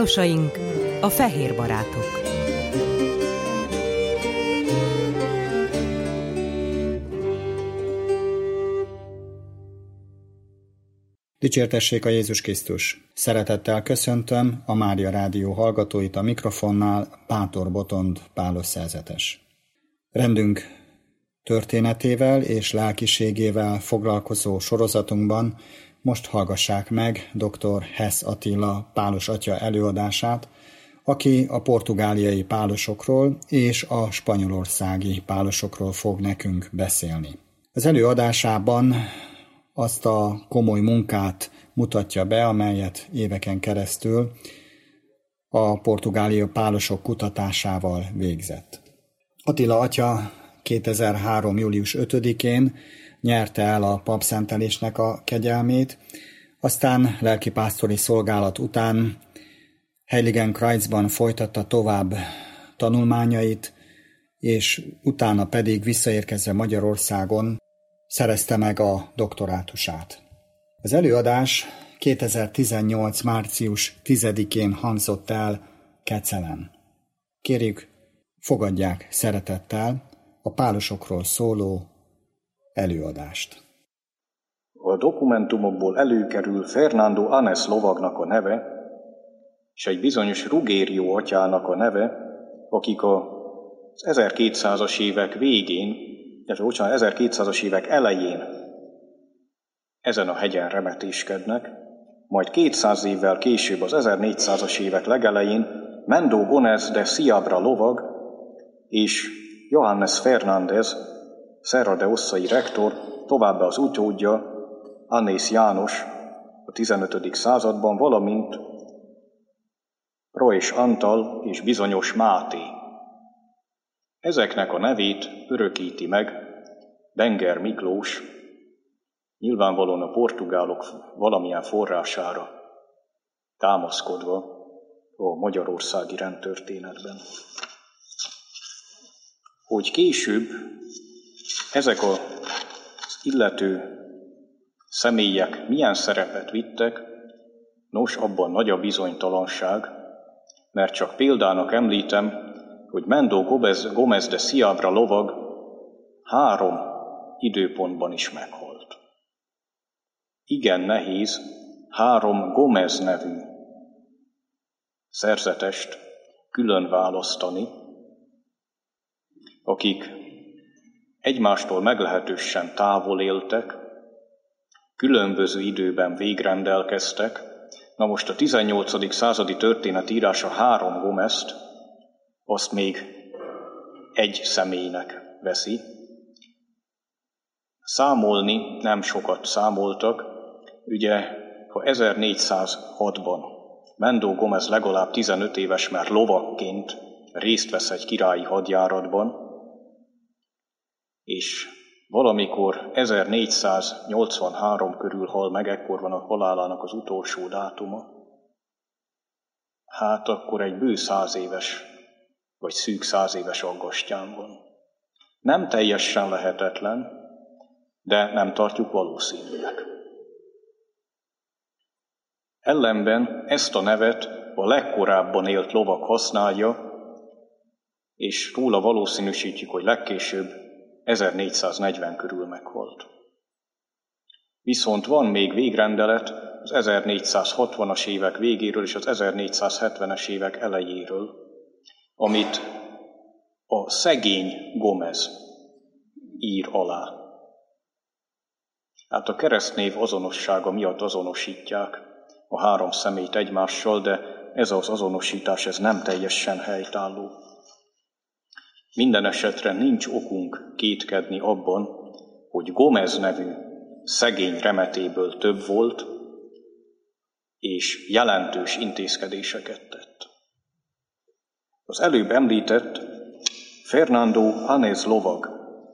Pálosaink, a fehér barátok. Dicsértessék a Jézus Krisztus! Szeretettel köszöntöm a Mária Rádió hallgatóit, a mikrofonnál Bátor Botond Pálos szerzetes. Rendünk történetével és lelkiségével foglalkozó sorozatunkban most hallgassák meg dr. Hess Attila Pálos atya előadását, aki a portugáliai pálosokról és a spanyolországi pálosokról fog nekünk beszélni. Az előadásában azt a komoly munkát mutatja be, amelyet éveken keresztül a portugáliai pálosok kutatásával végzett. Attila atya 2003. július 5-én nyerte el a papszentelésnek a kegyelmét, aztán lelkipásztori szolgálat után Heiligenkreuzban folytatta tovább tanulmányait, és utána pedig visszaérkezve Magyarországon szerezte meg a doktorátusát. Az előadás 2018. március 10-én hangzott el Kecelen. Kérjük, fogadják szeretettel a pálosokról szóló előadást. A dokumentumokból előkerül Fernando Anes lovagnak a neve, és egy bizonyos Ruggiero atyának a neve, akik az 1200-as évek végén, 1200-as évek elején ezen a hegyen remetéskednek, majd 200 évvel később, az 1400-as évek legelején Mendo Gómez de Seabra lovag és Johannes Fernández, Serra de Osszai rektor, továbbá az utódja, Annész János a 15. században, valamint Rois Antal és bizonyos Máté. Ezeknek a nevét örökíti meg Benger Miklós, nyilvánvalóan a portugálok valamilyen forrására támaszkodva a magyarországi rendtörténetben. Hogy később ezek az illető személyek milyen szerepet vittek, nos, abban nagy a bizonytalanság, mert csak példának említem, hogy Mendo Gómez de Seabra lovag 3 időpontban is meghalt. Igen nehéz 3 Gómez nevű szerzetest külön választani, akik egymástól meglehetősen távol éltek, különböző időben végrendelkeztek. Na most a 18. századi történetírása 3 Gómezt, azt még egy személynek veszi. Számolni nem sokat számoltak, ugye, ha 1406-ban Mendo Gómez legalább 15 éves, mert lovagként részt vesz egy királyi hadjáratban, és valamikor 1483 körül hal meg, ekkor van a halálának az utolsó dátuma, hát akkor egy bő 100 éves, vagy szűk 100 éves aggastyán van. Nem teljesen lehetetlen, de nem tartjuk valószínűnek. Ellenben ezt a nevet a legkorábban élt lovag használja, és róla valószínűsítjük, hogy legkésőbb 1440 körül meghalt. Viszont van még végrendelet az 1460-as évek végéről és az 1470-es évek elejéről, amit a szegény Gómez ír alá. Hát a keresztnév azonossága miatt azonosítják a 3 személyt egymással, de ez az azonosítás ez nem teljesen helytálló. Minden esetre nincs okunk kétkedni abban, hogy Gómez nevű szegény remetéből több volt, és jelentős intézkedéseket tett. Az előbb említett Fernando Anes lovag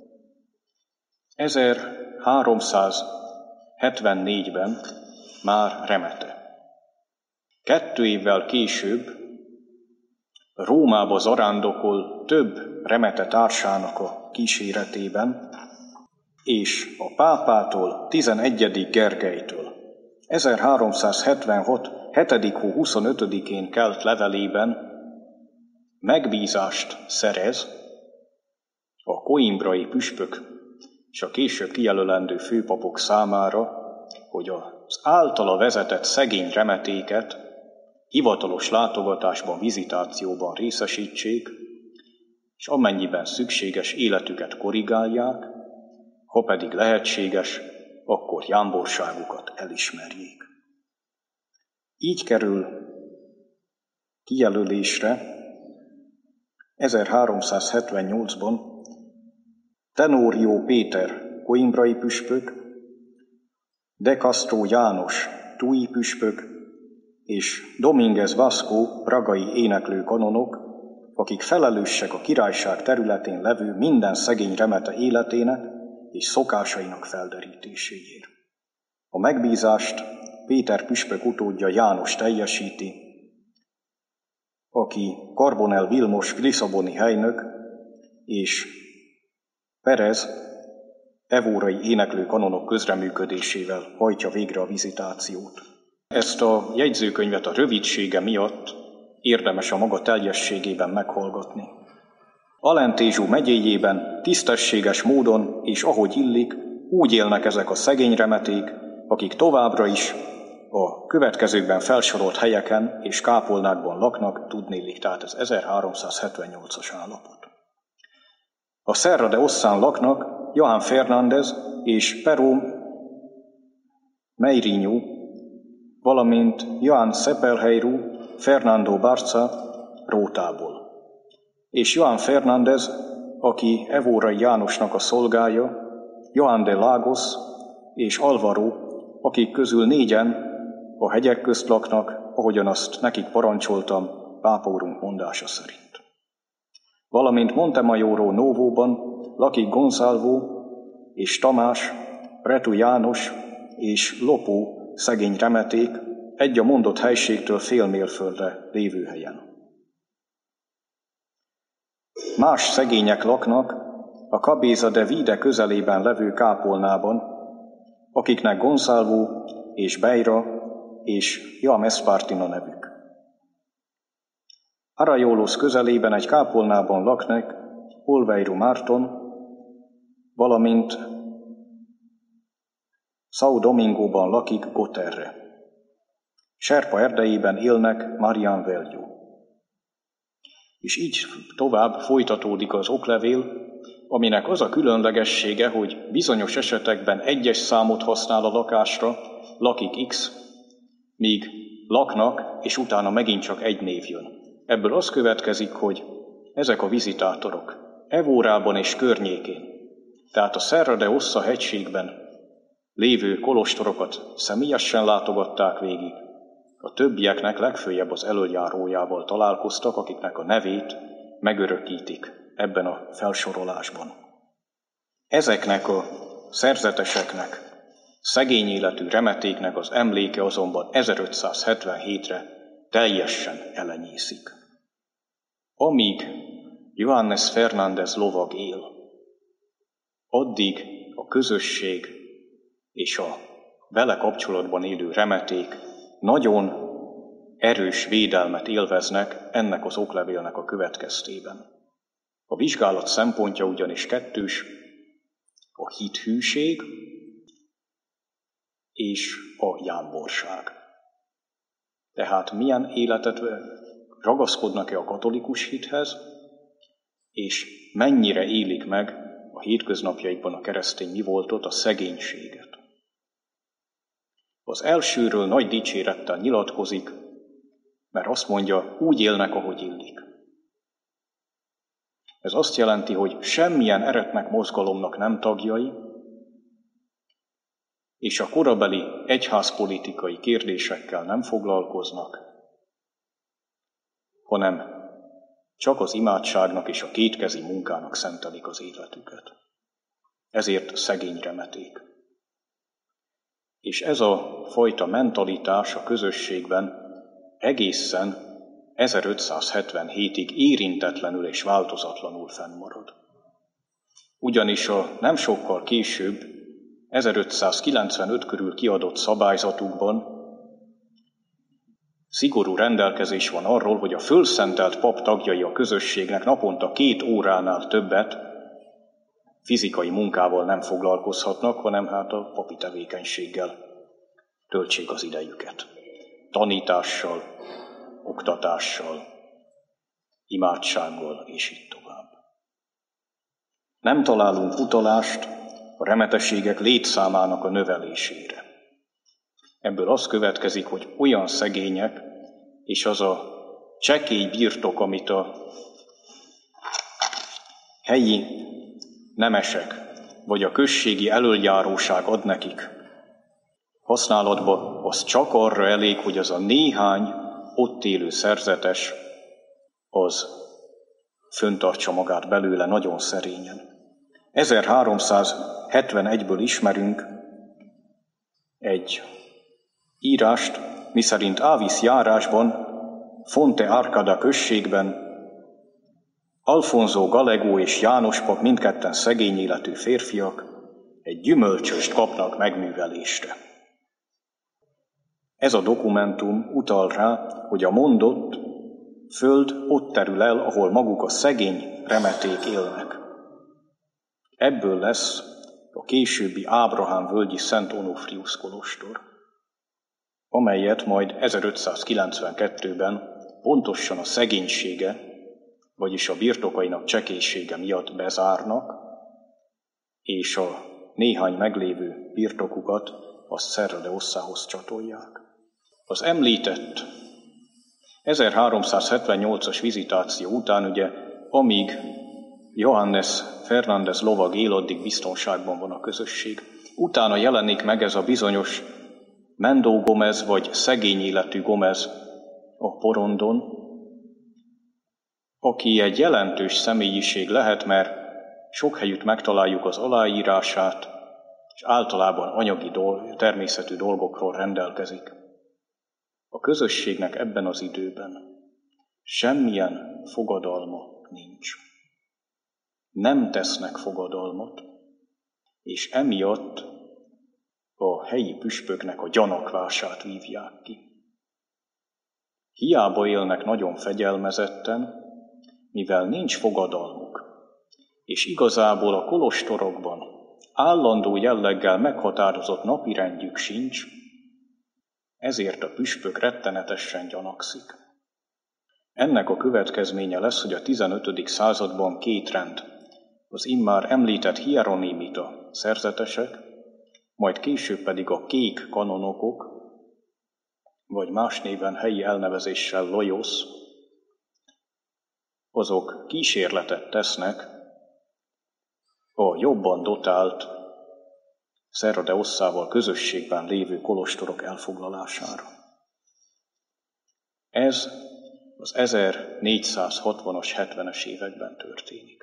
1374-ben már remete. 2 évvel később Rómába zarándokol több remete társának a kíséretében, és a pápától, 11. Gergelytől 1376. 7. hó 25-én kelt levelében megbízást szerez a coimbrai püspök és a később kijelölendő főpapok számára, hogy az általa vezetett szegény remetéket hivatalos látogatásban, vizitációban részesítsék, és amennyiben szükséges, életüket korrigálják, ha pedig lehetséges, akkor jámborságukat elismerjék. Így kerül kijelölésre 1378-ban Tenorio Péter coimbrai püspök, De Castro János tui püspök és Dominguez Vasco pragai éneklő kanonok, akik felelősek a királyság területén levő minden szegény remete életének és szokásainak felderítéséért. A megbízást Péter püspök utódja János teljesíti, aki Carbonell Vilmos lisszaboni helynök és Perez evórai éneklő kanonok közreműködésével hajtja végre a vizitációt. Ezt a jegyzőkönyvet a rövidsége miatt érdemes a maga teljességében meghallgatni. Alentézsó megyéjében tisztességes módon és ahogy illik, úgy élnek ezek a szegény remeték, akik továbbra is a következőkben felsorolt helyeken és kápolnákban laknak, tudnélik, tehát ez 1378-as állapot. A Serra de Osszán laknak Johan Fernández és Pero Meirinho, valamint Johan Sepelheiru, Fernando Barca Rótából. És Johan Fernández, aki evórai Jánosnak a szolgája, Johan de Lagos és Alvaro, akik közül 4-en a hegyek közt laknak, ahogyan azt nekik parancsoltam pápa úrunk mondása szerint. Valamint Montemayor Novóban lakik Gonzálvo és Tamás, Pretu János és Lopó szegény remeték, egy a mondott helységtől fél mérföldre lévő helyen. Más szegények laknak a Cabeza de Vide közelében levő kápolnában, akiknek Gonzálvo és Beira és Joam Espartino nevük. Arraiolos közelében egy kápolnában laknak Olveiro Márton, valamint São Domingóban lakik Goterre. Serpa erdejében élnek Marian Velho. És így tovább folytatódik az oklevél, aminek az a különlegessége, hogy bizonyos esetekben egyes számot használ a lakásra, lakik X, míg laknak, és utána megint csak egy név jön. Ebből az következik, hogy ezek a vizitátorok Evórában és környékén, tehát a Serra de Ossa hegységben lévő kolostorokat személyesen látogatták végig, a többieknek legföljebb az elöljárójával találkoztak, akiknek a nevét megörökítik ebben a felsorolásban. Ezeknek a szerzeteseknek, szegény életű remetéknek az emléke azonban 1577-re teljesen elenyészik. Amíg Johannes Fernández lovag él, addig a közösség és a vele kapcsolatban élő remeték nagyon erős védelmet élveznek ennek az oklevélnek a következtében. A vizsgálat szempontja ugyanis kettős, a hithűség és a jámborság. Tehát milyen életet ragaszkodnak-e a katolikus hithez, és mennyire élik meg a hétköznapjaikban a keresztény mivoltot, a szegénységet. Az elsőről nagy dicsérettel nyilatkozik, mert azt mondja, úgy élnek, ahogy illik. Ez azt jelenti, hogy semmilyen eretnek mozgalomnak nem tagjai, és a korabeli egyházpolitikai kérdésekkel nem foglalkoznak, hanem csak az imádságnak és a kétkezi munkának szentelik az életüket. Ezért szegény remeték. És ez a fajta mentalitás a közösségben egészen 1577-ig érintetlenül és változatlanul fennmarad. Ugyanis a nem sokkal később, 1595 körül kiadott szabályzatukban szigorú rendelkezés van arról, hogy a fölszentelt pap tagjai a közösségnek naponta 2 óránál többet fizikai munkával nem foglalkozhatnak, hanem a papi tevékenységgel töltsék az idejüket. Tanítással, oktatással, imádsággal, és így tovább. Nem találunk utalást a remetességek létszámának a növelésére. Ebből az következik, hogy olyan szegények, és az a csekély birtok, amit a helyi nemesek, vagy a községi elöljáróság ad nekik használatba, az csak arra elég, hogy az a néhány ott élő szerzetes, az föntartsa magát belőle nagyon szerényen. 1371-ből ismerünk egy írást, miszerint Avis járásban, Fonte Arcada községben Alfonso Galegó és János pap, mindketten szegény életű férfiak, egy gyümölcsöst kapnak megművelésre. Ez a dokumentum utal rá, hogy a mondott föld ott terül el, ahol maguk a szegény remeték élnek. Ebből lesz a későbbi Ábrahám völgyi Szent Onofrius kolostor, amelyet majd 1592-ben pontosan a szegénysége, vagyis a birtokainak csekélysége miatt bezárnak, és a néhány meglévő birtokukat azt Serra de Ossához csatolják. Az említett 1378-as vizitáció után, ugye, amíg Johannes Fernández lovag él, addig biztonságban van a közösség. Utána jelenik meg ez a bizonyos Mendó Gomez, vagy szegény életű Gomez a porondon, aki egy jelentős személyiség lehet, mert sok helyütt megtaláljuk az aláírását, és általában anyagi természetű dolgokról rendelkezik. A közösségnek ebben az időben semmilyen fogadalma nincs. Nem tesznek fogadalmat, és emiatt a helyi püspöknek a gyanakvását vívják ki. Hiába élnek nagyon fegyelmezetten, mivel nincs fogadalmuk, és igazából a kolostorokban állandó jelleggel meghatározott napirendjük sincs, ezért a püspök rettenetesen gyanakszik. Ennek a következménye lesz, hogy a 15. században 2 rend, az immár említett hieronimita szerzetesek, majd később pedig a kék kanonokok, vagy más néven helyi elnevezéssel lojosz, azok kísérletet tesznek a jobban dotált Serra de Ossával közösségben lévő kolostorok elfoglalására. Ez az 1460-as, 70-es években történik.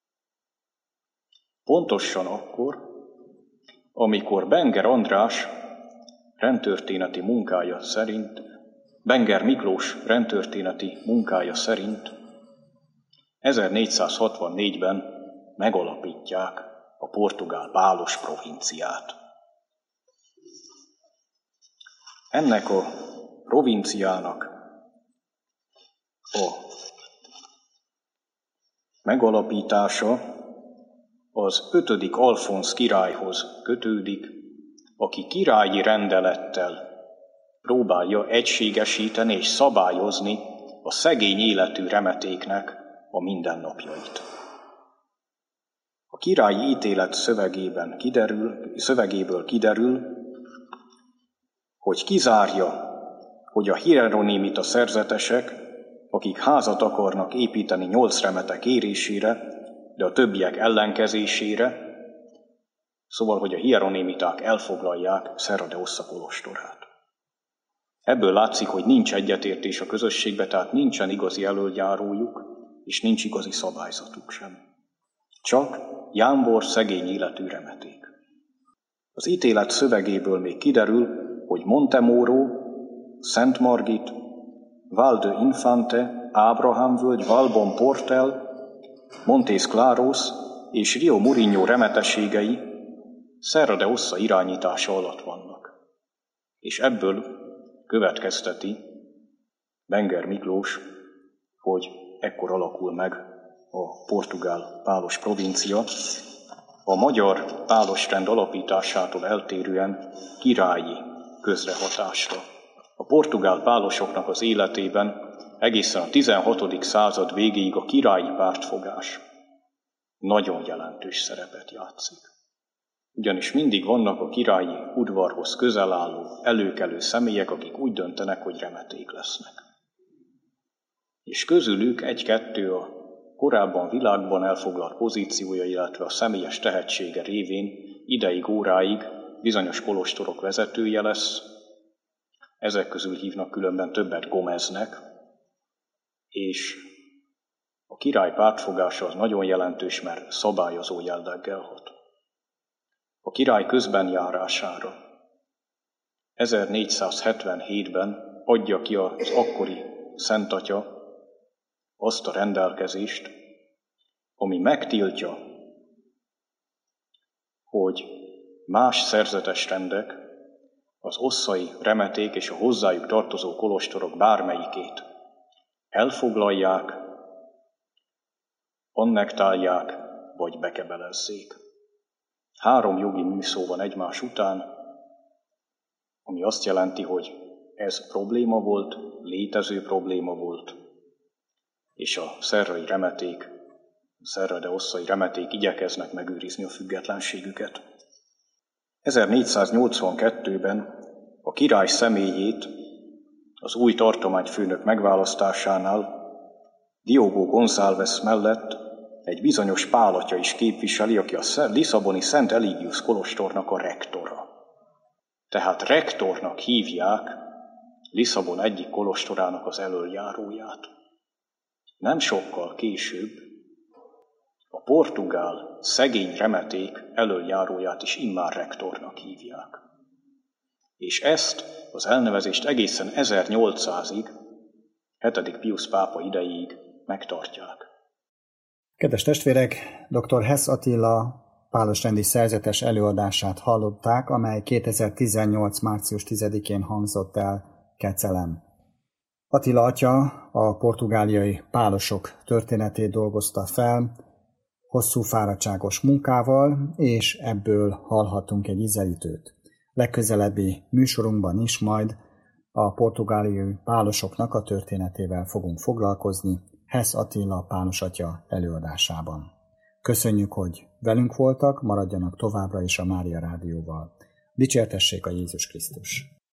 Pontosan akkor, amikor Benger András rendtörténeti munkája szerint, Benger Miklós rendtörténeti munkája szerint 1464-ben megalapítják a portugál Pálos provinciát. Ennek a provinciának a megalapítása az 5. Alfonz királyhoz kötődik, aki királyi rendelettel próbálja egységesíteni és szabályozni a szegény életű remetéknek a mindennapjait. A királyi ítélet szövegéből kiderül, hogy kizárja, hogy a hieronimita szerzetesek, akik házat akarnak építeni 8 remete kérésére, de a többiek ellenkezésére, szóval, hogy a hieronimiták elfoglalják Serra de Ossa kolostorát. Ebből látszik, hogy nincs egyetértés a közösségbe, tehát nincsen igazi elöljárójuk, és nincs igazi szabályzatuk sem. Csak jámbor szegény életű remeték. Az ítélet szövegéből még kiderül, hogy Montemoro, Szent Margit, Val de Infante, Ábrahám völgy, Valbon Portel, Montes Claros és Rio Muriño remetességei Serra de Ossa irányítása alatt vannak. És ebből következteti Benger Miklós, hogy ekkor alakul meg a portugál pálos provincia, a magyar pálosrend alapításától eltérően királyi közrehatásra. A portugál pálosoknak az életében egészen a 16. század végéig a királyi pártfogás nagyon jelentős szerepet játszik. Ugyanis mindig vannak a királyi udvarhoz közel álló, előkelő személyek, akik úgy döntenek, hogy remeték lesznek. És közülük egy-kettő a korábban világban elfoglalt pozíciója, illetve a személyes tehetsége révén ideig, óráig bizonyos kolostorok vezetője lesz. Ezek közül hívnak különben többet Gomeznek, és a király pártfogása az nagyon jelentős, mert szabályozó jelleggel hat. A király közbenjárására 1477-ben adja ki az akkori szentatya azt a rendelkezést, ami megtiltja, hogy más szerzetes rendek, az osszai remeték és a hozzájuk tartozó kolostorok bármelyikét elfoglalják, annektálják vagy bekebelezzék. 3 jogi műszó van egymás után, ami azt jelenti, hogy ez probléma volt, létező probléma volt, és a szerrai remeték, szerrade osszai remeték igyekeznek megőrizni a függetlenségüket. 1482-ben a király személyét az új tartományfőnök megválasztásánál Diogo González mellett egy bizonyos Pál atya is képviseli, aki a lisszaboni Szent Eligius kolostornak a rektora. Tehát rektornak hívják Lisszabon egyik kolostorának az elöljáróját. Nem sokkal később a portugál szegény remeték elöljáróját is immár rektornak hívják. És ezt az elnevezést egészen 1800-ig, 7. Piusz pápa idejéig megtartják. Kedves testvérek, dr. Hess Attila pálosrendi szerzetes előadását hallották, amely 2018. március 10-én hangzott el Kecelen. Attila atya a portugáliai pálosok történetét dolgozta fel, hosszú fáradtságos munkával, és ebből hallhatunk egy ízelítőt. Legközelebbi műsorunkban is majd a portugáliai pálosoknak a történetével fogunk foglalkozni, Hess Attila pálos atya előadásában. Köszönjük, hogy velünk voltak, maradjanak továbbra is a Mária Rádióval. Dicsértessék a Jézus Krisztus!